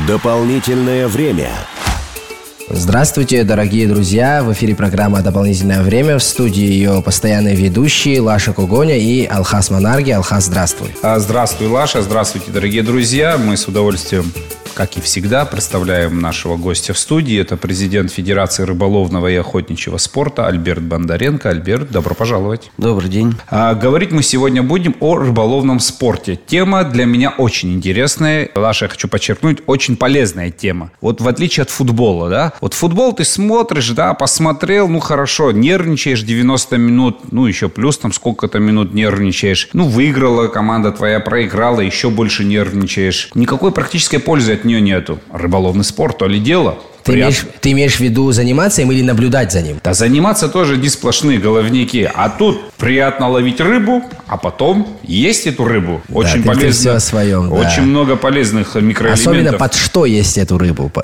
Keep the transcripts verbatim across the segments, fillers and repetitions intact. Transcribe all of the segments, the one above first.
Дополнительное время. Здравствуйте, дорогие друзья! В эфире программа «Дополнительное время». В студии ее постоянные ведущие Лаша Кугоня и Алхаз Манарги. Алхаз, здравствуй. Здравствуй, Лаша. Здравствуйте, дорогие друзья. Мы с удовольствием, как и всегда, представляем нашего гостя в студии. Это президент Федерации рыболовного и охотничьего спорта Альберт Бондаренко. Альберт, добро пожаловать. Добрый день. А, говорить мы сегодня будем о рыболовном спорте. Тема для меня очень интересная. Лаша, я хочу подчеркнуть, очень полезная тема. Вот в отличие от футбола, да? Вот футбол ты смотришь, да, посмотрел, ну хорошо, нервничаешь девяносто минут, ну еще плюс там сколько-то минут нервничаешь. Ну, выиграла команда твоя, проиграла, еще больше нервничаешь. Никакой практической пользы от нее нету. Рыболовный спорт, то ли дело. Ты имеешь, ты имеешь в виду заниматься им или наблюдать за ним? Да, заниматься тоже не сплошные головники. А тут приятно ловить рыбу, а потом есть эту рыбу. Очень да, полезно. Ты все о своем, да. Очень много полезных микроэлементов. Особенно под что есть эту рыбу?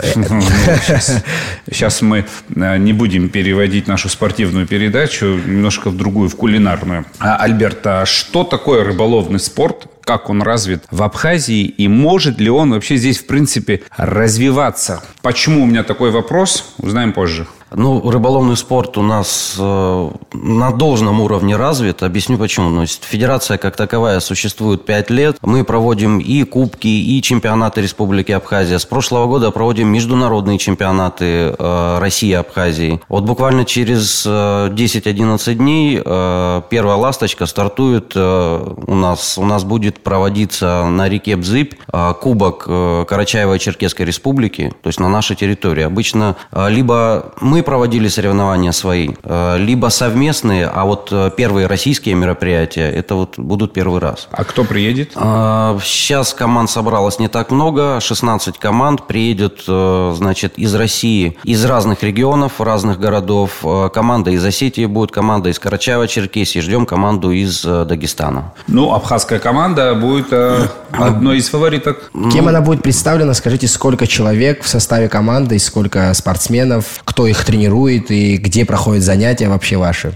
Сейчас мы не будем переводить нашу спортивную передачу немножко в другую, в кулинарную. Альберт, а что такое рыболовный спорт? Как он развит в Абхазии и может ли он вообще здесь, в принципе, развиваться? Почему у меня такой вопрос? Узнаем позже. Ну, рыболовный спорт у нас э, на должном уровне развит. Объясню почему. То есть федерация как таковая существует пять лет. Мы проводим и кубки, и чемпионаты Республики Абхазия. С прошлого года проводим международные чемпионаты э, России и Абхазии. Вот буквально через э, десять-одиннадцать дней э, первая ласточка стартует э, у нас. У нас будет проводиться на реке Бзыбь э, кубок э, Карачаево-Черкесской Республики, то есть на нашей территории. Обычно э, либо мы Мы проводили соревнования свои, либо совместные, а вот первые российские мероприятия, это вот будут первый раз. А кто приедет? Сейчас команд собралось не так много, шестнадцать команд приедет, значит, из России, из разных регионов, разных городов. Команда из Осетии будет, команда из Карачаево-Черкесии, ждем команду из Дагестана. Ну, абхазская команда будет одной из фавориток. Кем она будет представлена? Скажите, сколько человек в составе команды, сколько спортсменов, кто их тренирует и где проходят занятия вообще ваши?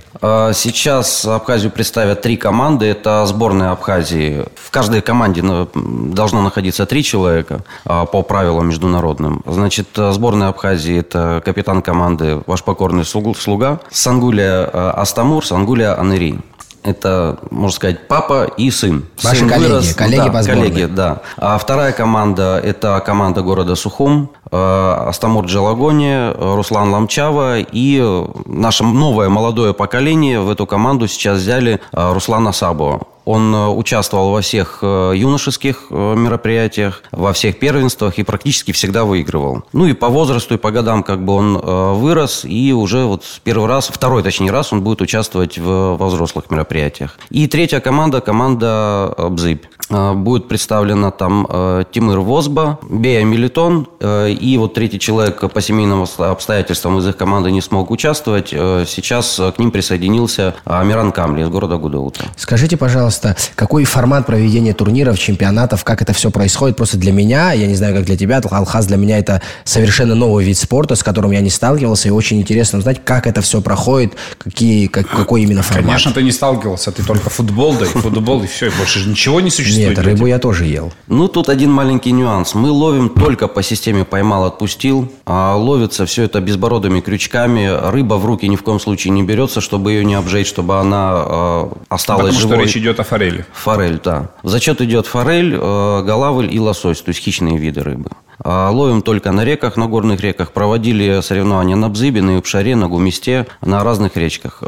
Сейчас Абхазию представят три команды. Это сборная Абхазии. В каждой команде должно находиться три человека по правилам международным. Значит, сборная Абхазии – это капитан команды ваш покорный слуга Сангулия Астамур, Сангулия Анери. Это, можно сказать, папа и сын. Ваши сын коллеги, вырос, коллеги да, по сборной. Коллеги, да. А вторая команда – это команда города Сухум, Астамур Джалагони, Руслан Ламчава. И наше новое молодое поколение в эту команду сейчас взяли Руслана Сабова. Он участвовал во всех юношеских мероприятиях, во всех первенствах и практически всегда выигрывал. Ну и по возрасту, и по годам как бы он вырос, и уже вот первый раз, второй точнее раз он будет участвовать в, во взрослых мероприятиях. И третья команда, команда Бзыбь. Будет представлена там Тимыр Возба, Бея Мелитон, и вот третий человек по семейным обстоятельствам из их команды не смог участвовать. Сейчас к ним присоединился Амиран Камли из города Гудаута. Скажите, пожалуйста, какой формат проведения турниров, чемпионатов, как это все происходит? Просто для меня, я не знаю, как для тебя, Алхаз, для меня это совершенно новый вид спорта, с которым я не сталкивался, и очень интересно узнать, как это все проходит, какие, как, какой именно формат. Конечно, ты не сталкивался, ты только футбол, да и футбол, и все, и больше ничего не существует. Нет, рыбу я тоже ел. Ну, тут один маленький нюанс. Мы ловим только по системе поймал-отпустил. А ловится все это безбородыми крючками. Рыба в руки ни в коем случае не берется, чтобы ее не обжечь, чтобы она э, осталась Потому живой. Потому что речь идет о форели. Форель, да. В зачет идет форель, э, голавль и лосось, то есть хищные виды рыбы. Ловим только на реках, на горных реках. Проводили соревнования на Бзыбе, на Юбшаре, на Гумисте, на разных речках.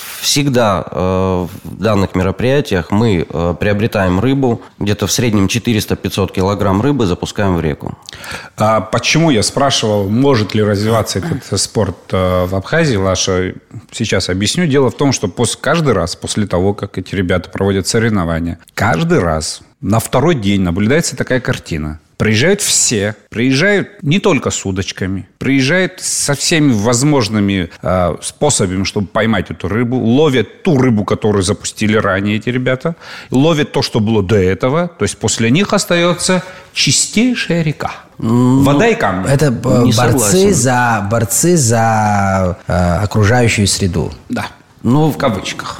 Всегда в данных мероприятиях мы приобретаем рыбу. Где-то в среднем четыреста-пятьсот килограмм рыбы запускаем в реку. А почему я спрашивал, может ли развиваться этот спорт в Абхазии, Лаша, сейчас объясню. Дело в том, что после, каждый раз после того, как эти ребята проводят соревнования, каждый раз на второй день наблюдается такая картина. Приезжают все, приезжают не только с удочками, приезжают со всеми возможными э, способами, чтобы поймать эту рыбу, ловят ту рыбу, которую запустили ранее эти ребята, ловят то, что было до этого, то есть после них остается чистейшая река. Ну, вода и камни. Это борцы за, борцы за э, окружающую среду. Да. Ну, в кавычках.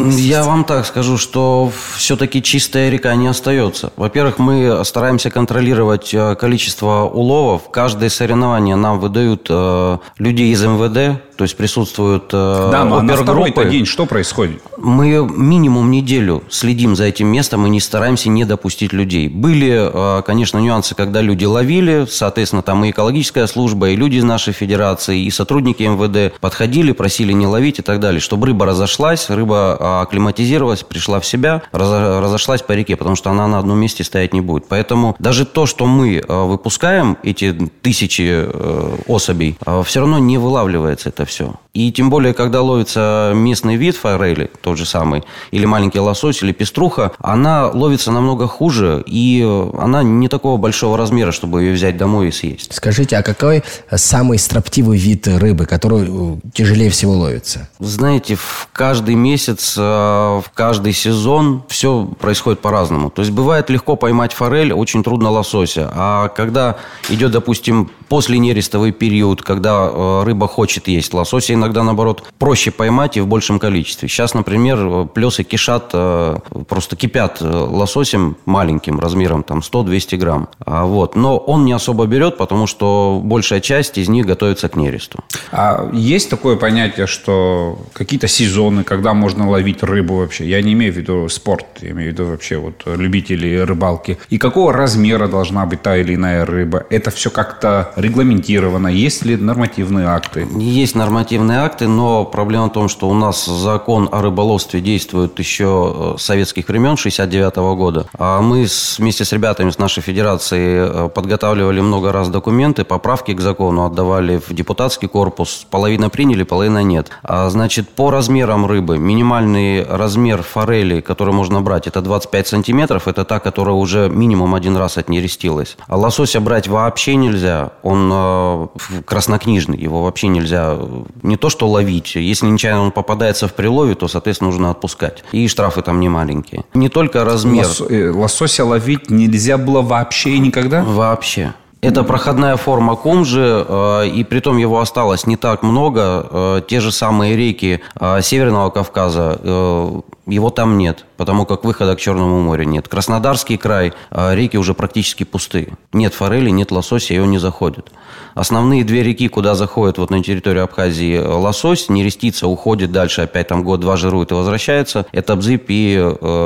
Я вам так скажу, что все-таки чистая река не остается. Во-первых, мы стараемся контролировать количество уловов. Каждое соревнование нам выдают э, люди из эм вэ дэ, то есть присутствуют э, да, но на второй-то опергруппы. день что происходит? Мы минимум неделю следим за этим местом и не стараемся не допустить людей. Были, э, конечно, нюансы, когда люди ловили, соответственно, там и экологическая служба, и люди из нашей федерации, и сотрудники эм вэ дэ подходили, просили не ловить и так далее, чтобы рыба разошлась, рыба э, акклиматизировалась, пришла в себя, раз, разошлась по реке, потому что она на одном месте стоять не будет. Поэтому даже то, что мы э, выпускаем, эти тысячи э, особей, э, все равно не вылавливается это все. И тем более, когда ловится местный вид форели, тот же самый, или маленький лосось, или пеструха, она ловится намного хуже, и она не такого большого размера, чтобы ее взять домой и съесть. Скажите, а какой самый строптивый вид рыбы, который тяжелее всего ловится? Знаете, в каждый месяц, в каждый сезон все происходит по-разному. То есть бывает легко поймать форель, очень трудно лосося. А когда идет, допустим, посленерестовый период, когда рыба хочет есть лосося, иногда, наоборот, проще поймать и в большем количестве. Сейчас, например, плесы кишат, просто кипят лососем маленьким размером, там сто-двести грамм. Вот. Но он не особо берет, потому что большая часть из них готовится к нересту. А есть такое понятие, что какие-то сезоны, когда можно ловить рыбу вообще? Я не имею в виду спорт, я имею в виду вообще вот любителей рыбалки. И какого размера должна быть та или иная рыба? Это все как-то регламентировано? Есть ли нормативные акты? Есть нормативные акты, но проблема в том, что у нас закон о рыболовстве действует еще с советских времен, шестьдесят девятого года. А мы вместе с ребятами с нашей федерации подготавливали много раз документы, поправки к закону отдавали в депутатский корпус. Половина приняли, половина нет. А, значит, по размерам рыбы минимальный размер форели, который можно брать, это двадцать пять сантиметров. Это та, которая уже минимум один раз отнерестилась. А лосося брать вообще нельзя. Он э, краснокнижный, его вообще нельзя не то что ловить. Если нечаянно он попадается в прилове, то, соответственно, нужно отпускать. И штрафы там не маленькие. Не только размер. Лос, э, лосося ловить нельзя было вообще и никогда? Вообще. Это проходная форма кумжи, э, и притом его осталось не так много. Э, те же самые реки э, Северного Кавказа, э, его там нет, потому как выхода к Черному морю нет. Краснодарский край, э, реки уже практически пустые. Нет форели, нет лосося, его не заходит. Основные две реки, куда заходит вот на территорию Абхазии лосось, нерестится, уходит дальше, опять там год-два жирует и возвращается. Это Бзып и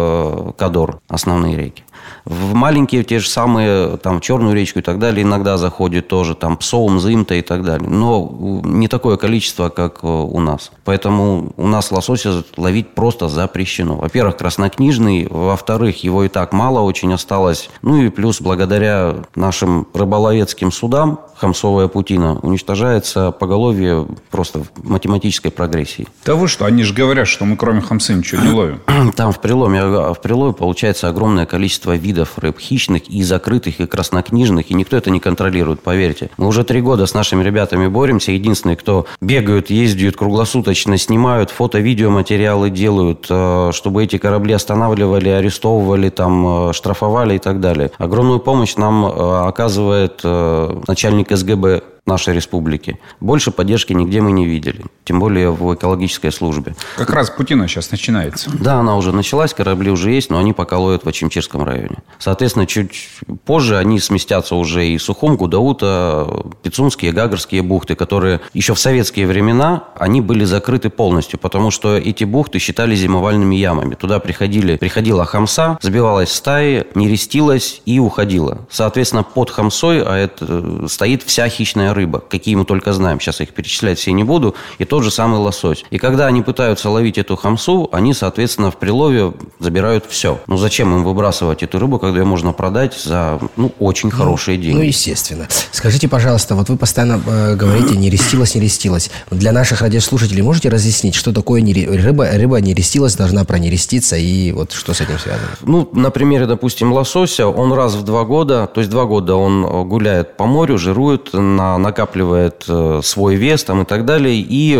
э, Кадор, основные реки. В маленькие те же самые, там, Черную речку и так далее, иногда заходит тоже, там, Псоум, Зымта и так далее. Но не такое количество, как у нас. Поэтому у нас лосося ловить просто запрещено. Во-первых, краснокнижный, во-вторых, его и так мало очень осталось. Ну и плюс, благодаря нашим рыболовецким судам, хамсовая путина уничтожается поголовье просто в математической прогрессии. Да вы что, они же говорят, что мы кроме хамсы ничего не ловим. Там в приломе, в прилове получается огромное количество видов рыб, хищных и закрытых, и краснокнижных, и никто это не контролирует, поверьте. Мы уже три года с нашими ребятами боремся. Единственные, кто бегают, ездят круглосуточно, снимают фото-видеоматериалы, делают, чтобы эти корабли останавливали, арестовывали, там, штрафовали и так далее. Огромную помощь нам оказывает начальник эс гэ бэ нашей республики. Больше поддержки нигде мы не видели. Тем более в экологической службе. Как раз путина сейчас начинается. Да, она уже началась, корабли уже есть, но они пока ловят в Ачимчирском районе. Соответственно, чуть позже они сместятся уже и Сухум, Гудаута, Пицунские, Гагарские бухты, которые еще в советские времена, они были закрыты полностью, потому что эти бухты считали зимовальными ямами. Туда приходили, приходила хамса, забивалась в стаи, нерестилась и уходила. Соответственно, под хамсой а это, стоит вся хищная рыба. рыба, какие мы только знаем. Сейчас их перечислять все не буду. И тот же самый лосось. И когда они пытаются ловить эту хамсу, они, соответственно, в прилове забирают все. Ну, зачем им выбрасывать эту рыбу, когда ее можно продать за, ну, очень хорошие ну, деньги? Ну, естественно. Скажите, пожалуйста, вот вы постоянно э, говорите «не рестилась, не рестилась». Для наших радиослушателей можете разъяснить, что такое не, рыба, рыба не рестилась, должна пронереститься, и вот что с этим связано? Ну, на примере, допустим, лосося, он раз в два года, то есть два года он гуляет по морю, жирует на накапливает свой вес там, и так далее, и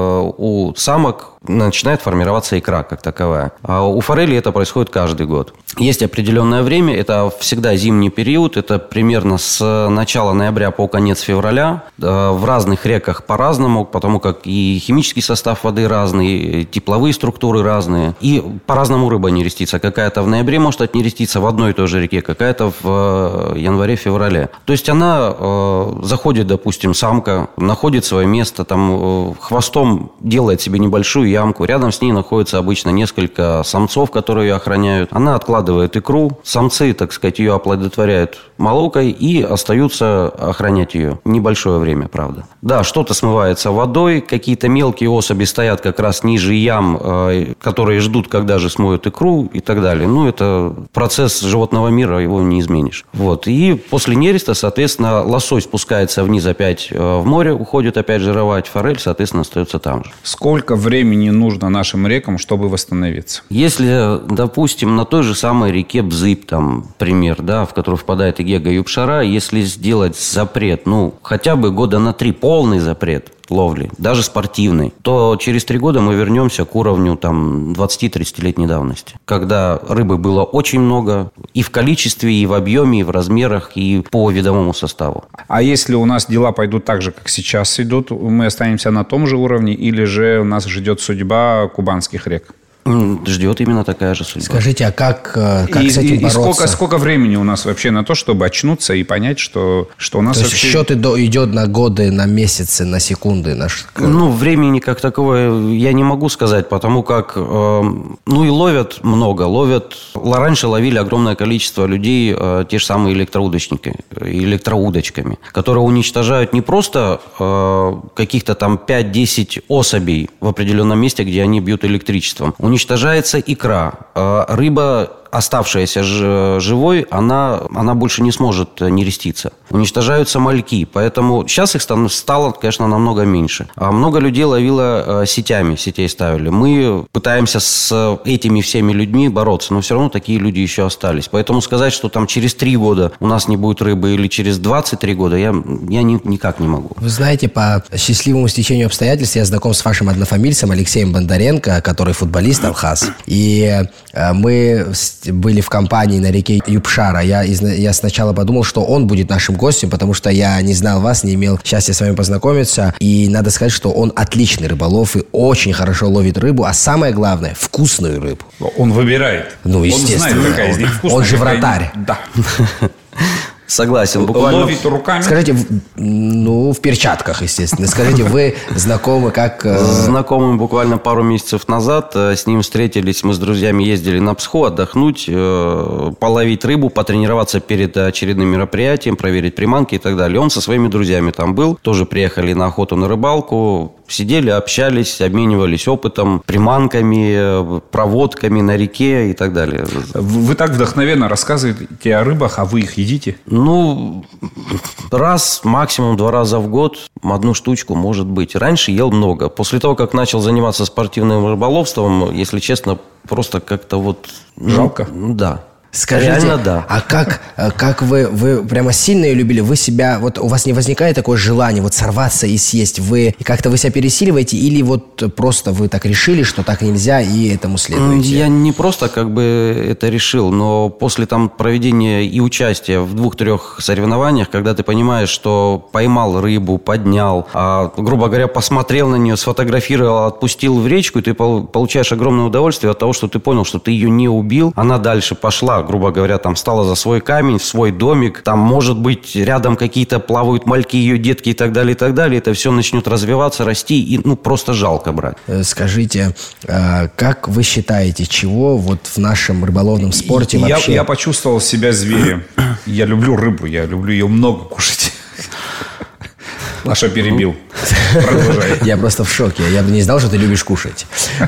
у самок начинает формироваться икра как таковая. А у форели это происходит каждый год. Есть определенное время, это всегда зимний период, это примерно с начала ноября по конец февраля. В разных реках по-разному, потому как и химический состав воды разный, и тепловые структуры разные, и по-разному рыба нерестится. Какая-то в ноябре может отнереститься в одной и той же реке, какая-то в январе-феврале. То есть она э, заходит, допустим, самка, находит свое место, там э, хвостом делает себе небольшую ямку, рядом с ней находится обычно несколько самцов, которые ее охраняют. Она откладывает икру, самцы, так сказать, ее оплодотворяют молокой и остаются охранять ее. Небольшое время, правда. Да, что-то смывается водой, какие-то мелкие особи стоят как раз ниже ям, э, которые ждут, когда же смоют икру и так далее. Ну, это процесс животного мира, его не изменишь. Вот. И после нереста, соответственно, лосось спускается вниз опять в море, уходит опять жировать, форель, соответственно, остается там же. Сколько времени нужно нашим рекам, чтобы восстановиться? Если, допустим, на той же самой реке Бзып, там, пример, да, в которую впадает Игега и Юпшара, если сделать запрет, ну, хотя бы года на три, полный запрет ловли, даже спортивной, то через три года мы вернемся к уровню там двадцати-тридцатилетней давности, когда рыбы было очень много и в количестве, и в объеме, и в размерах, и по видовому составу. А если у нас дела пойдут так же, как сейчас идут, мы останемся на том же уровне, или же у нас ждет судьба кубанских рек? Ждет именно такая же судьба. Скажите, а как, как и, с этим и, бороться? И сколько, сколько времени у нас вообще на то, чтобы очнуться и понять, что, что у нас То вообще... есть счет идет на годы, на месяцы, на секунды? На... Ну, времени как таковое я не могу сказать, потому как, э, ну и ловят много. Ловят... Раньше ловили огромное количество людей, э, те же самые электроудочники, электроудочками, которые уничтожают не просто э, каких-то там пять-десять особей в определенном месте, где они бьют электричеством. Уничтожается икра. Рыба, оставшаяся живой, она, она больше не сможет нереститься. Уничтожаются мальки. Поэтому сейчас их стало, конечно, намного меньше. А много людей ловило сетями, сетей ставили. Мы пытаемся с этими всеми людьми бороться, но все равно такие люди еще остались. Поэтому сказать, что там через три года у нас не будет рыбы или через двадцать три года, я, я ни, никак не могу. Вы знаете, по счастливому стечению обстоятельств я знаком с вашим однофамильцем Алексеем Бондаренко, который футболист Алхаз. И мы были в компании на реке Юпшара. Я, я сначала подумал, что он будет нашим гостем, потому что я не знал вас, не имел счастья с вами познакомиться. И надо сказать, что он отличный рыболов и очень хорошо ловит рыбу, а самое главное, вкусную рыбу. Он выбирает. Ну, естественно. Он знает, какая из них вкусная. Он же вратарь. Да. Согласен, буквально... Ловит руками? Скажите, ну, в перчатках, естественно. Скажите, вы знакомы как... Знакомы буквально пару месяцев назад. С ним встретились, мы с друзьями ездили на Псху отдохнуть, половить рыбу, потренироваться перед очередным мероприятием, проверить приманки и так далее. Он со своими друзьями там был, тоже приехали на охоту, на рыбалку. Сидели, общались, обменивались опытом, приманками, проводками на реке и так далее. Вы так вдохновенно рассказываете о рыбах, а вы их едите? Ну, раз, максимум два раза в год, одну штучку, может быть. Раньше ел много. После того, как начал заниматься спортивным рыболовством, если честно, просто как-то вот... Жалко? Ну, да. Скажите, реально, да. А как, как вы, вы прямо сильно ее любили? Вы себя, вот у вас не возникает такое желание вот сорваться и съесть? Вы как-то вы себя пересиливаете или вот просто вы так решили, что так нельзя и этому следуете? Я не просто как бы это решил, но после там проведения и участия в двух-трех соревнованиях, когда ты понимаешь, что поймал рыбу, поднял, а, грубо говоря, посмотрел на нее, сфотографировал, отпустил в речку, и ты получаешь огромное удовольствие от того, что ты понял, что ты ее не убил, она дальше пошла, грубо говоря, там встала за свой камень, в свой домик, там, может быть, рядом какие-то плавают мальки, ее детки и так далее, и так далее. Это все начнет развиваться, расти, и, ну, просто жалко брать. Скажите, как вы считаете, чего вот в нашем рыболовном спорте я, вообще... Я почувствовал себя зверем. Я люблю рыбу, я люблю ее много кушать. Лаша перебил. Продолжай. Я просто в шоке. Я бы не знал, что ты любишь кушать.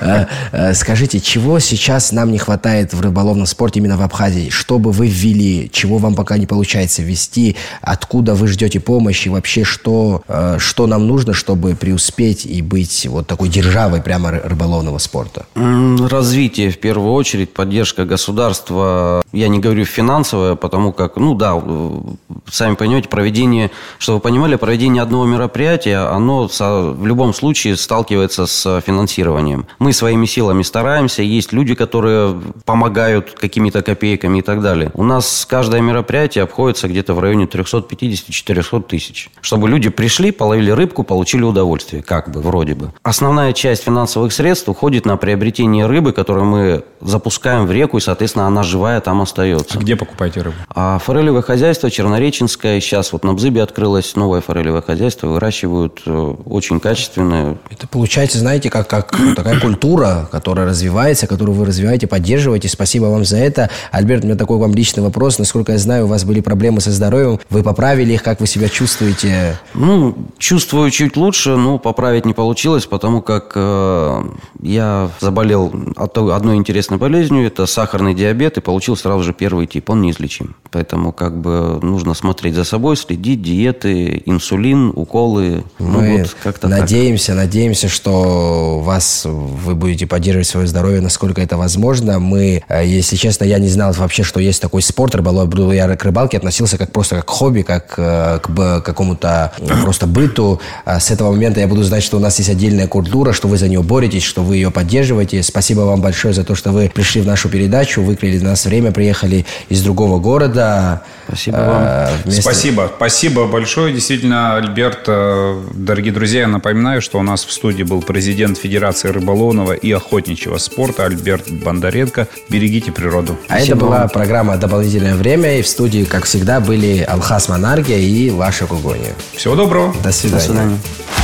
Скажите, чего сейчас нам не хватает в рыболовном спорте именно в Абхазии? Что бы вы ввели? Чего вам пока не получается ввести? Откуда вы ждете помощи? Вообще, что, что нам нужно, чтобы преуспеть и быть вот такой державой прямо рыболовного спорта? Развитие, в первую очередь, поддержка государства. Я не говорю финансовое, потому как, ну да, сами понимаете, проведение, чтобы вы понимали, проведение одного мероприятия, оно в любом случае сталкивается с финансированием. Мы своими силами стараемся, есть люди, которые помогают какими-то копейками и так далее. У нас каждое мероприятие обходится где-то в районе триста пятьдесят - четыреста тысяч. Чтобы люди пришли, половили рыбку, получили удовольствие, как бы, вроде бы. Основная часть финансовых средств уходит на приобретение рыбы, которую мы запускаем в реку, и, соответственно, она живая там остается. А где покупаете рыбу? А форелевое хозяйство Чернореченское, сейчас вот на Бзыбе открылось новое форелевое хозяйство, выращивают очень качественное. Это получается, знаете, как, как такая культура, которая развивается, которую вы развиваете, поддерживаете. Спасибо вам за это. Альберт, у меня такой к вам личный вопрос. Насколько я знаю, у вас были проблемы со здоровьем. Вы поправили их? Как вы себя чувствуете? Ну, чувствую чуть лучше, но поправить не получилось, потому как э, я заболел одной интересной болезнью. Это сахарный диабет, и получил сразу же первый тип. Он неизлечим. Поэтому как бы нужно смотреть за собой, следить, диеты, инсулин, уколы. Мы ну, вот как-то надеемся, так. надеемся, что вас, вы будете поддерживать свое здоровье, насколько это возможно. Мы, если честно, я не знал вообще, что есть такой спорт рыболов. Я к рыбалке относился как просто как хобби, как к какому-то просто быту. С этого момента я буду знать, что у нас есть отдельная культура, что вы за нее боретесь, что вы ее поддерживаете. Спасибо вам большое за то, что вы пришли в нашу передачу, выкрыли для нас время, приехали из другого города. Спасибо вам. Вместе... Спасибо. Спасибо большое. Действительно, Альберт, дорогие друзья, я напоминаю, что у нас в студии был президент Федерации рыболовного и охотничьего спорта Альберт Бондаренко. Берегите природу. А Спасибо это была вам. Программа «Дополнительное время». И в студии, как всегда, были Алхаз Манаргия и Лаша Кугони. Всего доброго. До свидания. До свидания.